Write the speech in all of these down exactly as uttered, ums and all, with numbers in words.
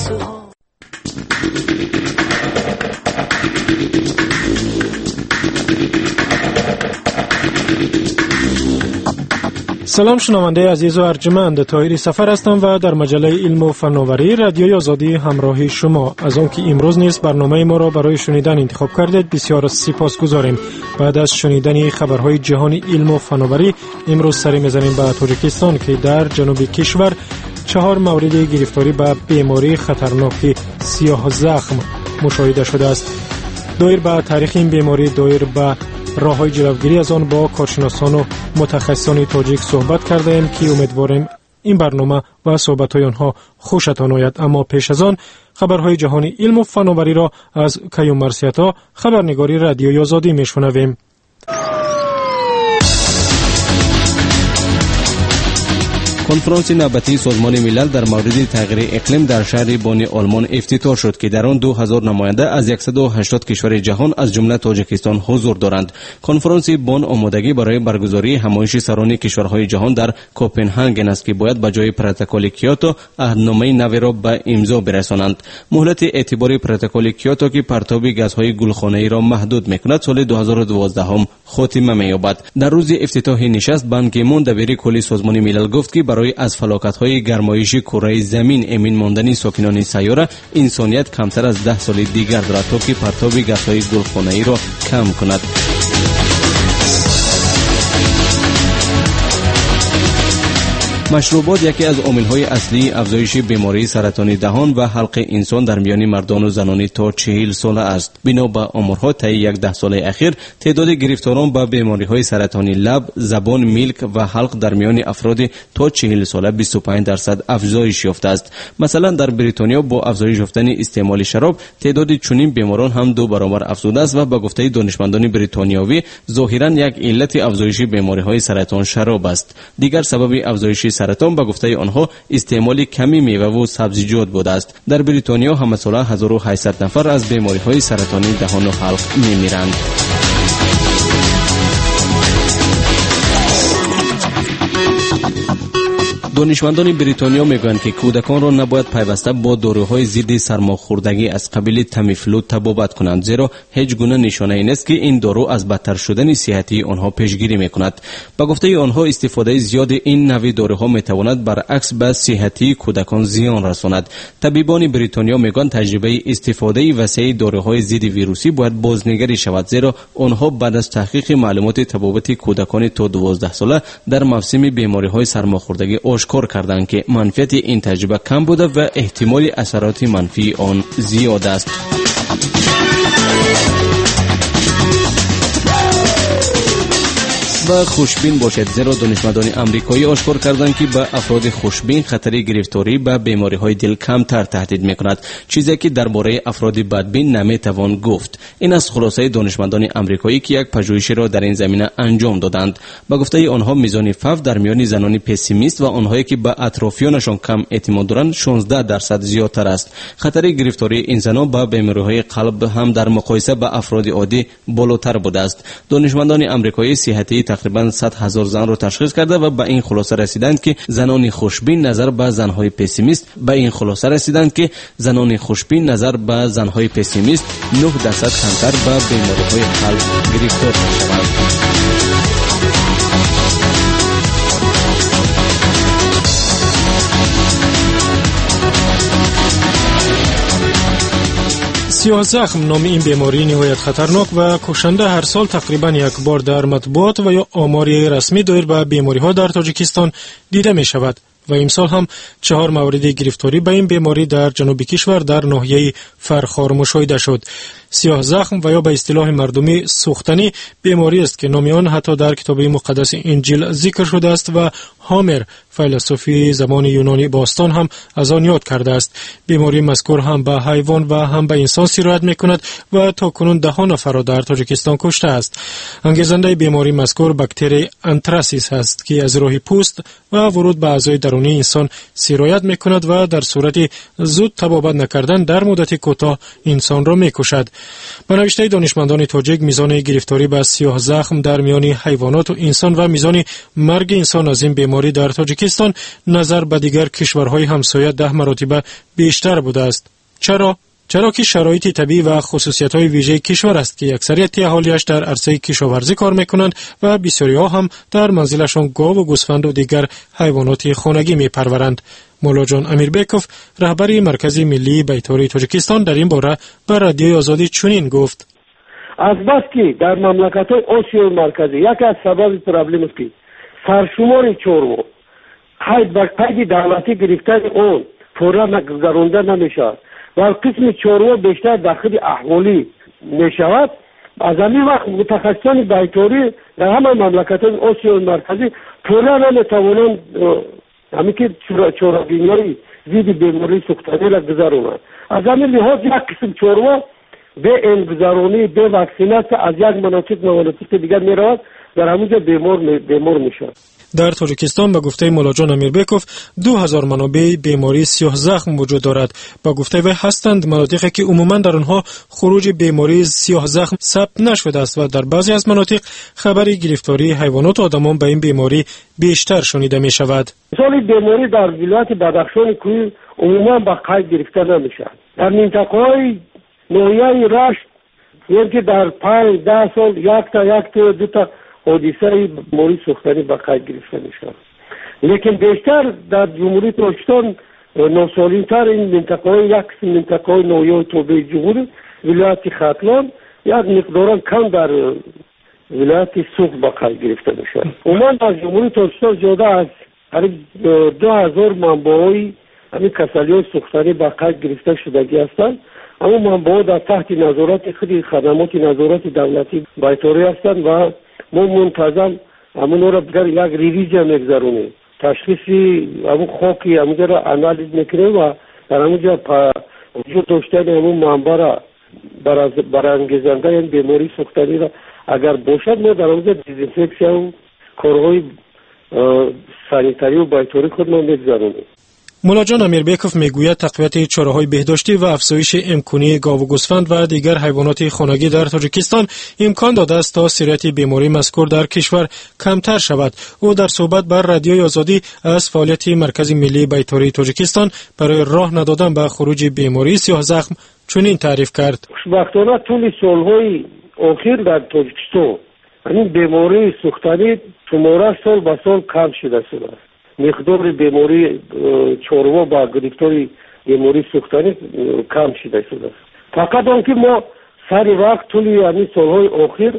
آرزوها. سلام شنونده عزیز و ارجمند، طاهری سفر هستم و در مجله علم و فناوری رادیوی آزادی همراهی شما. از آن که امروز نیز برنامه ما را برای شنیدن انتخاب کردید بسیار سپاسگزاریم. بعد از شنیدن خبرهای جهانی علم و فناوری امروز سری می‌زنیم به تاجیکستان که در جنوب کشور چهار مورد گرفتاری به بیماری خطرناک سیاه زخم مشاهده شده است. دایر به تاریخ این بیماری، دایر به راه‌های جلوگیری از آن با کارشناسان و متخصصان تاجیک صحبت کرده ایم که امیدواریم این برنامه و صحبت‌های آنها خوشتان آید. اما پیش از آن خبرهای جهانی علم و فناوری را از کیوم مرسیتا، خبرنگاری رادیوی آزادی میشنویم. کنفرانس نوبتی سازمان ملل در مورد تغییر اقلیم در شهر بون آلمان افتتاح شد که در آن دو هزار نماینده از صد و هشتاد کشور جهان از جمله تاجیکستان حضور دارند. کنفرانس بون آمادگی برای برگزاری همایش سران کشورهای جهان در کوپنهاگن است که باید به جای پروتکل کیوتو عهدنامه نو را به امضا برسانند. مهلت اعتباری پروتکل کیوتو که پرتاب گازهای گلخانه‌ای را محدود می‌کند سال دو هزار و دوازده هم خاتمه می‌یابد. در روز افتتاح نشست بان کی مون دبیر کلی سازمان ملل گفت که برای از فلاکت‌های گرمایشی کره زمین امین ماندن ساکنان سیاره انسانیت کمتر از ده سال دیگر دارد تا که پرتاب گازهای گلخانه‌ای را کم کند. مشروبات یکی از عامل‌های اصلی افزایش بیماری سرطان دهان و حلق انسان در میان مردان و زنان تا چهل ساله است. بنا به آمارها طی یک ده سال اخیر تعداد گرفتاران به بیماری‌های سرطان لب، زبان، میلک و حلق در میان افراد تا چهل ساله بیست و پنج درصد افزایش یافته است. مثلا در بریتانیا با افزایش یافتن استعمال شراب تعداد چنین بیماران هم دو برابر افزوده است و به گفته دانشمندان بریتانیایی ظاهراً یک علت افزایش بیماری‌های سرطان شراب است. دیگر سبب افزایش سرطان به گفته آنها استعمال کمی میوه و سبزیجات بوده است. در بریتانیا هم ساله هزار و هشتصد نفر از بیماری‌های سرطانی دهان و حلق می‌میرند. دانشمندان بریتانیا میگویند که کودکان را نباید پیوسته با داروهای ضد سرماخوردگی از قبیل تامیفلو تبابت کنند، زیرا هیچ گونه نشانه‌ای نیست که این دارو از بدتر شدن صحتی آنها پیشگیری میکند. با گفته آنها استفاده زیاد این نوع داروها میتواند برعکس به صحتی کودکان زیان رساند. طبیبان بریتانیا میگویند تجربه استفاده وسیع داروهای ضد ویروسی باید بازنگری شود، زیرا آنها بعد از تحقیق معلومات تبابت کودکان تا دوازده ساله در موسم بیماری‌های سرماخوردگی کار کردند که منفعت این تجربه کم بوده و احتمال اثرات منفی آن زیاد است. و خوشبین باشد، زیرا دانشمندان آمریکایی آشکار کردند که به افراد خوشبین خطر گرفتاری به بیماری‌های دل کمتر تهدید می‌کند، چیزی که درباره افراد بدبین نمی‌توان گفت. این از خلاصه دانشمندان آمریکایی که یک پژوهشی را در این زمینه انجام دادند. با گفته آنها میزان فف در میان زنان پسیمیست و آنهایی که به اطرافیانشان کم اعتماد دارند شانزده درصد زیادتر است. خطر گرفتاری این زنان به بیماری‌های قلب هم در مقایسه با افراد عادی بالاتر بوده است. دانشمندان آمریکایی صحتی تقریباً صد هزار زن را تشخیص کرده و به این خلاصه رسیدند که زنان خوشبین نظر به زنهای پسیمیست به این خلاصه رسیدند که زنان خوشبین نظر به زنهای پسیمیست نه درصد کمتر به بیماری‌های قلب گرفتار می‌شوند. سیاه زخم نام این بیماری نهایت خطرناک و کشنده هر سال تقریبا یک بار در مطبوعات و یا آماری رسمی دایر به بیماری ها در تاجیکستان دیده می شود و امسال هم چهار مورد گرفتاری به این بیماری در جنوب کشور در ناحیه فرخار مشاهده شد. سیاه زخم و یا به اصطلاح مردمی سوختنی بیماری است که نام آن حتی در کتاب مقدس انجیل ذکر شده است و هامر فیلسوفی زمان یونانی باستان هم از آن یاد کرده است. بیماری مذکور هم به حیوان و هم به انسان سرایت میکند و تا کنون ده نفر را در تاجیکستان کشته است. انگیزنده بیماری مذکور باکتری انتراسیس است که از راه پوست و ورود به اعضای درونی انسان سرایت میکند و در صورت زود تبابت نکردن در مدت کوتاه انسان را میکشد. با نوشته دانشمندان تاجیک میزان گرفتاری به سیاه زخم در میان حیوانات و انسان و میزان مرگ انسان از این بیماری در تاجیکستان نظر به دیگر کشورهای همسایه ده مراتب بیشتر بوده است. چرا؟ چرا که شرایط طبیعی و خصوصیت‌های ویژه کشور است که اکثریت اهالیش در عرصه کشاورزی کار می‌کنند و بسیاری‌ها هم در منزلشان گاو و گوسفند و دیگر حیوانات خانگی می‌پرورند. مولا جان امیربیکوف رهبر مرکز ملی بیطاری تاجیکستان در این باره به رادیوی آزادی چنین گفت: از بس که در مملکت‌های آسیای مرکزی یکی از سبب پرابلم است که سرشمار چورو قید به قید دولتی گرفتن اون پورا نگذرانده نمی‌شود و قسم چورو بیشتر داخل احوالی می‌شود. از همین وقت متخصصان بیطاری در همه مملکت‌های آسیای مرکزی پورا نمی‌توانند همین که چورابینی زید بیماری سوختنی را گذارونند. از همین لحاظ یک قسم چورو به انگذارونی به واکسیناسیون از یک مناطق به مناطق دیگر می‌رود، در همونجا بیمار بیمار می‌شود. در تاجیکستان به گفته مولا جان امیربیکوف دو هزار منابع بیماری سیاه زخم وجود دارد. با گفته وی هستند مناطقی که عموما در آنها خروج بیماری سیاه زخم ثبت نشده است و در بعضی از مناطق خبری گرفتاری حیوانات و آدمان به این بیماری بیشتر شنیده می شود. مثال بیماری در ولایت بدخشان کوهی عموما با قید گرفته نمیشد. در منطقه‌های نوعی رشت یکی در پنج ده سال یک تا یک تا دو تا حادثه بیماری سوختنی به قید گرفته میشد. لیکن بیشتر در جمهوری تاجیکستان ناسالم‌تر این منطقه‌های یک قسم منطقه‌های نوعی توبه جمهوری ولایت ختلان یک مقدار کم در ولایت سوخت به قید گرفته میشد. عموما در جمهوری تاجیکستان زیاده از قریب دو هزار منبع‌های همین کسالی‌های سوختنی به قید گرفته شدگی هستند. اما منبع‌ها در تحت نظارت خود خدمات نظارت دولتی بیطاری هستند و ما منتظم همون را بگر یک ریویزیا میگذارونیم، تشخیصی همون خاکی همونجا را انالیز میکنیم و در همونجا وجود داشتن همون منبع را برانگیزنده این بیماری سوختنی را اگر باشد ما در همونجا دیزینفکسیون و کارهای سانیتاری و بیطاری خود ما میگذارونیم. مولا جان امیربیکوف میگوید تقویت چاره‌های بهداشتی و افزایش امکانی گاو و گوسفند و دیگر حیوانات خانگی در تاجیکستان امکان داده است تا سرایت بیماری مذکور در کشور کمتر شود. او در صحبت بر رادیوی آزادی از فعالیت مرکز ملی بیطاری تاجیکستان برای راه ندادن به خروج بیماری سیاه زخم چنین تعریف کرد: خوشبختانه طول سالهای اخیر در تاجیکستان این بیماری سوختنی تومورا سال به سال کم شده است. مقدار بیماری چوروا با گرفتاری بیماری سوختنی کم شده است. فقط آنکه ما سر وقت طولی همین سالهای اخیر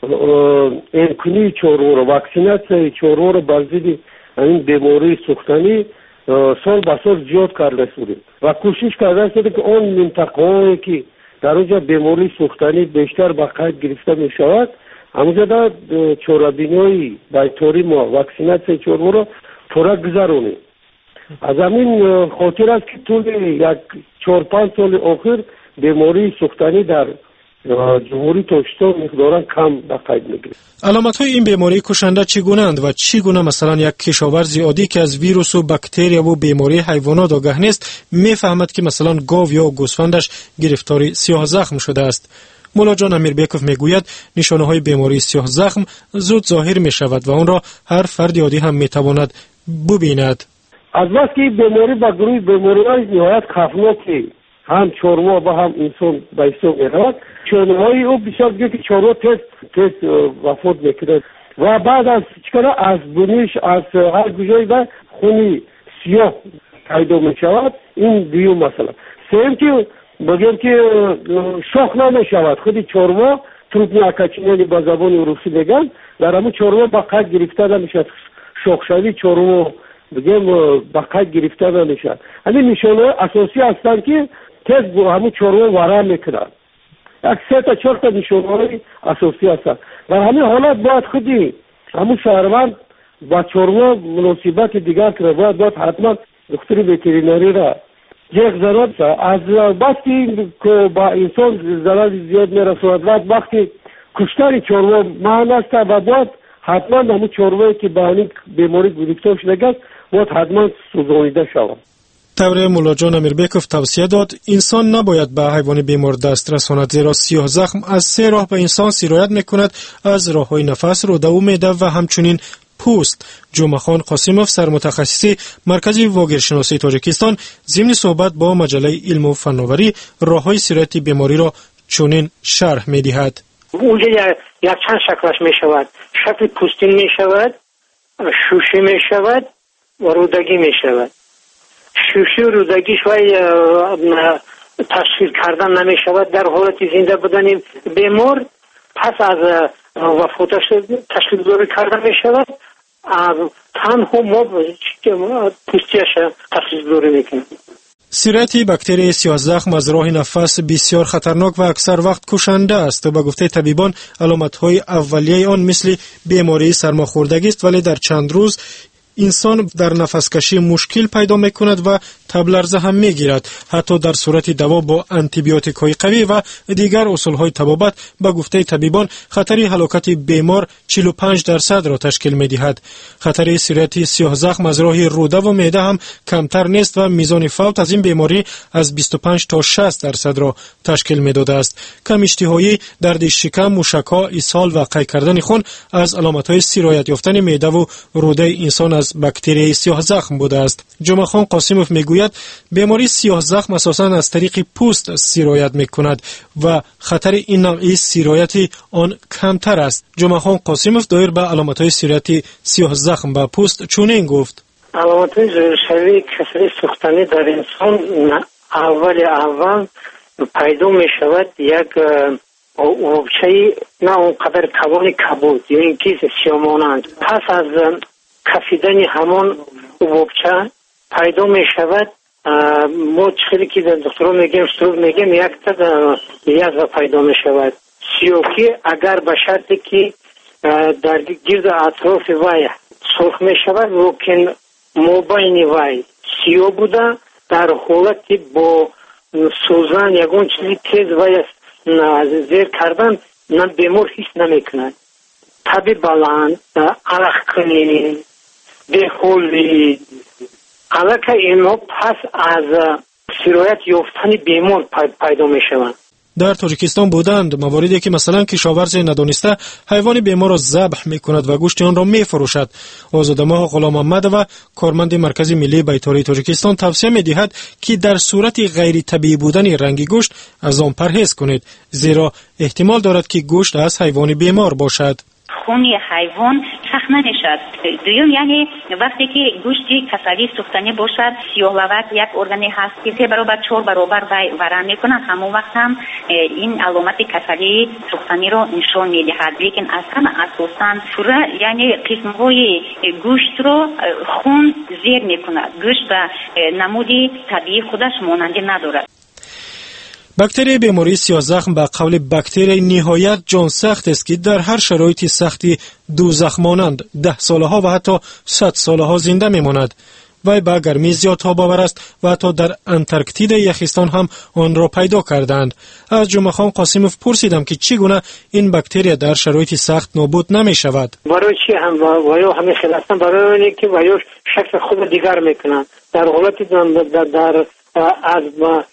امکانی چوروا را واکسیناسیون چوروا را بر ضد این بیماری سوختنی سال به سال زیاد کرده بودیم و کوشش کرده است که آن منطقه‌هایی که در اونجا بیماری سوختنی بیشتر به قید گرفته می شود همونجا در چورابینی بیطاری ما واکسیناسیون چوروا را پورا گذارونیم. از همین خاطر است که طول یک چهار پنج سال اخیر بیماری سوختنی در جمهوری تاجیکستان مقدارا کم به قید میگیره. علامت‌های این بیماری کشنده چگونه اند و چگونه مثلا یک کشاورزی عادی که از ویروس و باکتریا و بیماری حیوانات آگاه نیست میفهمد که مثلا گاو یا گوسفندش گرفتاری سیاه زخم شده است؟ مولا جان امیربیکوف میگوید نشانه‌های بیماری سیاه زخم زود ظاهر می‌شود و آن را هر فرد عادی هم می‌تواند ببیند. از بس که بیماری با گروه بیماری‌های نهایت خطرناکی هم چوروا و هم انسان به حساب می‌رود، چونهای او بسیار دیگه که چوروا تست تست وفات می‌کند و بعد از چکارا از بنیش از هر گوشه‌ای و خونی سیاه پیدا می‌شود. این دیو مثلا سیم که بگیم که شاخ نمی‌شود خودی چوروا تروپنی اکاچینی با زبان روسی میگن در همون چوروا با قید گرفته نمی‌شود. شاخشوی چوروا بگیم با قید گرفته نمی‌شود. همین نشانه اساسی هستند که تز با همون چوروا ورم میکنند. یک سه تا چهار تا نشانه‌های اساسی هستند. در همین حالت باید خودی همون شهروند با چوروا مناسبت دیگر کنه، باید باید حتما دکتر وترینری را یک ضرورت از وقتی که با انسان ضرر زیاد میرسوند و وقتی کشتار چوروا معنی است و باید حتما همون چوروایی که با این بیماری گرفتار شده است باید حتما سوزانیده شود. طور مولا جان امیربیکوف توصیه داد انسان نباید به حیوان بیمار دست رساند، زیرا سیاه زخم از سه راه به انسان سرایت میکند، از راههای نفس، روده و معده و همچنین پوست. جمعخان قاسموف سرمتخصص مرکز واگیرشناسی تاجیکستان ضمن صحبت با مجله علم و فناوری راههای سرایت بیماری را چنین شرح میدهد. اونجا یک چند شکلش می شود. شکل پوستین می شود، شوشی می شود و رودگی می شود. شوشی و رودگیش وای تشخیص کردن نمی شود در حالت زنده بودن بیمار. پس از وفاتش تشخیص داری کردن می شود. تنها ما پوستیش تشخیص داری میکنیم. سرایت باکتری سیاه زخم از راه نفس بسیار خطرناک و اکثر وقت کشنده است و به گفته طبیبان علامت‌های اولیه آن مثل بیماری سرماخوردگی است، ولی در چند روز انسان در نفس کشی مشکل پیدا میکند و تب لرزه هم میگیرد. حتی در صورت دوا با آنتی بیوتیک های قوی و دیگر اصول های طبابت به گفته طبیبان خطر هلاکت بیمار چهل و پنج درصد را تشکیل میدهد. خطر سرایت سیاه زخم از راه روده و معده هم کمتر نیست و میزان فوت از این بیماری از بیست و پنج تا شصت درصد را تشکیل میداده است. کم اشتهایی، درد شکم، موشک‌ها، اسهال و قی کردن خون از علامت های سرایت یافتن معده و روده انسان از باکتری سیاه زخم بوده است. جمعخان قاسموف میگوید بیماری سیاه زخم اساساً از طریق پوست سرایت میکند و خطر این نوعی سرایت آن کمتر است. جمعخان قاسموف دایر به علامت‌های سرایت سیاه زخم به پوست چنین گفت: علامت‌های ظاهری کسری سوختنی در انسان اول اول پیدا می شود یک اوبچه نه اونقدر کوان کبود یا این کیز سیامانند. پس از کفیدن همون اوبچه پیدا می شود. ما چخیلی که دکتران میگیم سروب میگیم یک تا یزا پیدا می شود. سیوکی اگر به شرطی که در گرد اطراف وای سرخ می شود لیکن مابین وای سیو بوده، در حالتی با سوزن یگون چیزی تیز وای زیر کردن نه بیمار هیچ نمی کند. تبی بلند، عرق کنی، بخولی علاقه اینها پس از سرایت یافتن بیمار پیدا می شوند. در تاجیکستان بودند مواردی که مثلا کشاورز ندانسته حیوان بیمار را ذبح می کند و گوشت آن را می فروشد. آزادماه غلام محمد و کارمند مرکز ملی بیطاری تاجیکستان توصیه می دهد که در صورت غیر طبیعی بودن رنگ گوشت از آن پرهیز کنید، زیرا احتمال دارد که گوشت از حیوان بیمار باشد. خون حیوان سخت نمیشد. دوم یعنی وقتی که گوشتی کسری سوختنی باشد، سیاه لبک یک ارگانی هست که سه برابر چهار برابر ورم میکند، همون وقت هم این علامت کسری سوختنی رو نشان میدهد. لیکن اصلا اساسا پورا یعنی قسم‌های گوشت رو خون زیر میکند. گوشت به نمودی طبیعی خودش مانندی ندارد. باکتری بیماری سیاه زخم به قول باکتری نهایت جان سخت است که در هر شرایط سختی دوزخ مانند ده ساله ها و حتی صد ساله ها زنده میماند. وی به گرمی زیاد تاب‌آور است و حتی در انتارکتید یخستان هم آن را پیدا کردند. از جمعخان قاسموف پرسیدم که چگونه این باکتری در شرایط سخت نابود نمی شود. برای چی هم وایو همه خلاصن برای اینکه وایو شکل خود دیگر میکنند. در حالتی در, در از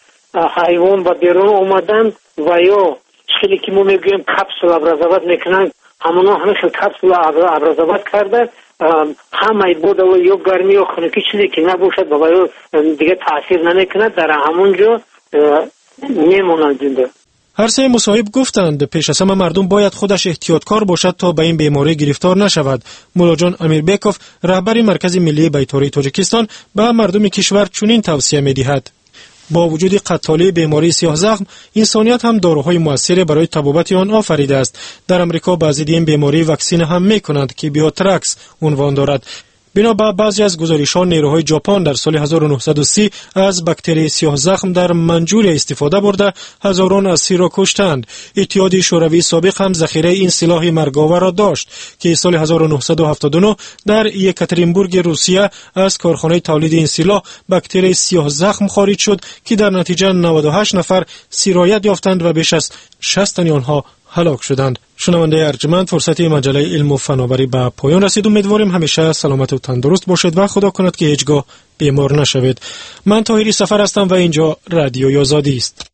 حیوان با بیرون اومدن و یا خیلی که ما میگویم کپسول ابرازاباد میکنن، همونا همه خیلی کپسول ابرازاباد کرده، همه بوده و یا گرمی و خنکی چیزی که نباشد و یا دیگه تاثیر نمیکنه، در همونجا میمونند زنده. هر سه مصاحب گفتند پیش از همه مردم باید خودش احتیاطکار باشد تا به این بیماری گرفتار نشود. مولا جان امیربیکوف رهبر مرکز ملی بیطاری تاجیکستان به مردم کشور چنین توصیه می‌دهد: با وجود قتالی بیماری سیاه زخم، انسانیت هم داروهای موثری برای تبابت آن آفریده است. در امریکا بعضی این بیماری واکسین هم میکنند که بیوترکس عنوان دارد. بنابر بعضی از گزارش‌ها نیروهای ژاپن در سال هزار و نهصد و سی از باکتری سیاه زخم در منجوریا استفاده برده هزاران اسیر را کشتند. اتحاد شوروی سابق هم ذخیره این سلاح مرگاور را داشت که سال هزار و نهصد و هفتاد و نه در یکاترینبورگ روسیه از کارخانه تولید این سلاح باکتری سیاه زخم خارج شد که در نتیجه نود و هشت نفر سرایت یافتند و بیش از شصت تن آنها هلاک شدند. شنونده ارجمند، فرصت مجله علم و فناوری به پایان رسید. امیدواریم همیشه سلامت و تندرست باشید و خدا کند که هیچگاه بیمار نشوید. من طاهری سفر هستم و اینجا رادیوی آزادی است.